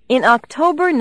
In October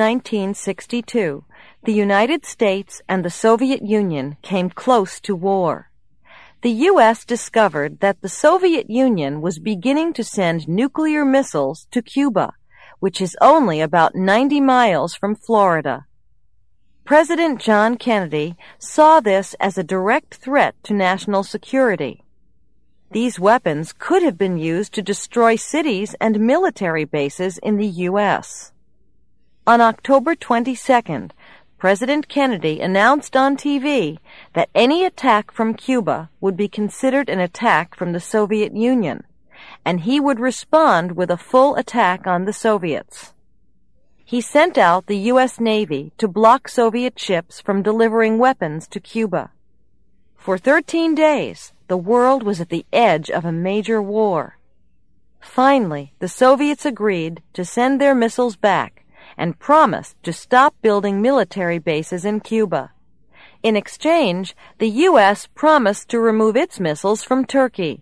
1962, the United States and the Soviet Union came close to war. The U.S. discovered that the Soviet Union was beginning to send nuclear missiles to Cuba, which is only about 90 miles from Florida. President John Kennedy saw this as a direct threat to national security. These weapons could have been used to destroy cities and military bases in the U.S. On October 22nd, President Kennedy announced on TV that any attack from Cuba would be considered an attack from the Soviet Union, and he would respond with a full attack on the Soviets. He sent out the U.S. Navy to block Soviet ships from delivering weapons to Cuba. For 13 days, the world was at the edge of a major war. Finally, the Soviets agreed to send their missiles back and promised to stop building military bases in Cuba. In exchange, the U.S. promised to remove its missiles from Turkey.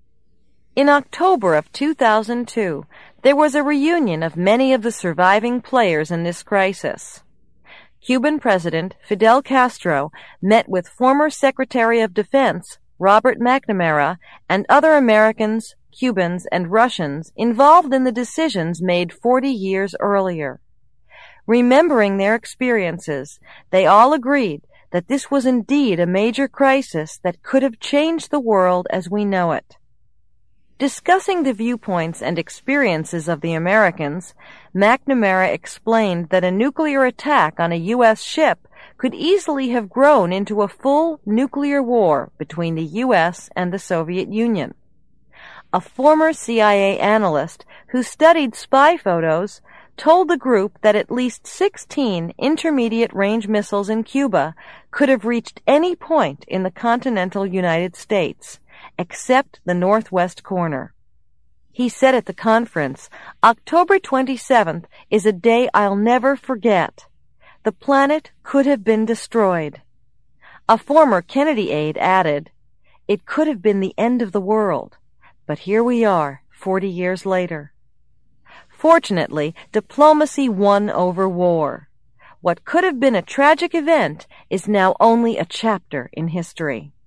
In October of 2002, there was a reunion of many of the surviving players in this crisis. Cuban President Fidel Castro met with former Secretary of Defense Robert McNamara and other Americans, Cubans, and Russians involved in the decisions made 40 years earlier. Remembering their experiences, they all agreed that this was indeed a major crisis that could have changed the world as we know it. Discussing the viewpoints and experiences of the Americans, McNamara explained that a nuclear attack on a U.S. ship could easily have grown into a full nuclear war between the U.S. and the Soviet Union. A former CIA analyst who studied spy photos told the group that at least 16 intermediate-range missiles in Cuba could have reached any point in the continental United States, except the northwest corner. He said at the conference, "October 27th is a day I'll never forget. The planet could have been destroyed." A former Kennedy aide added, "It could have been the end of the world, but here we are 40 years later." Fortunately, diplomacy won over war. What could have been a tragic event is now only a chapter in history.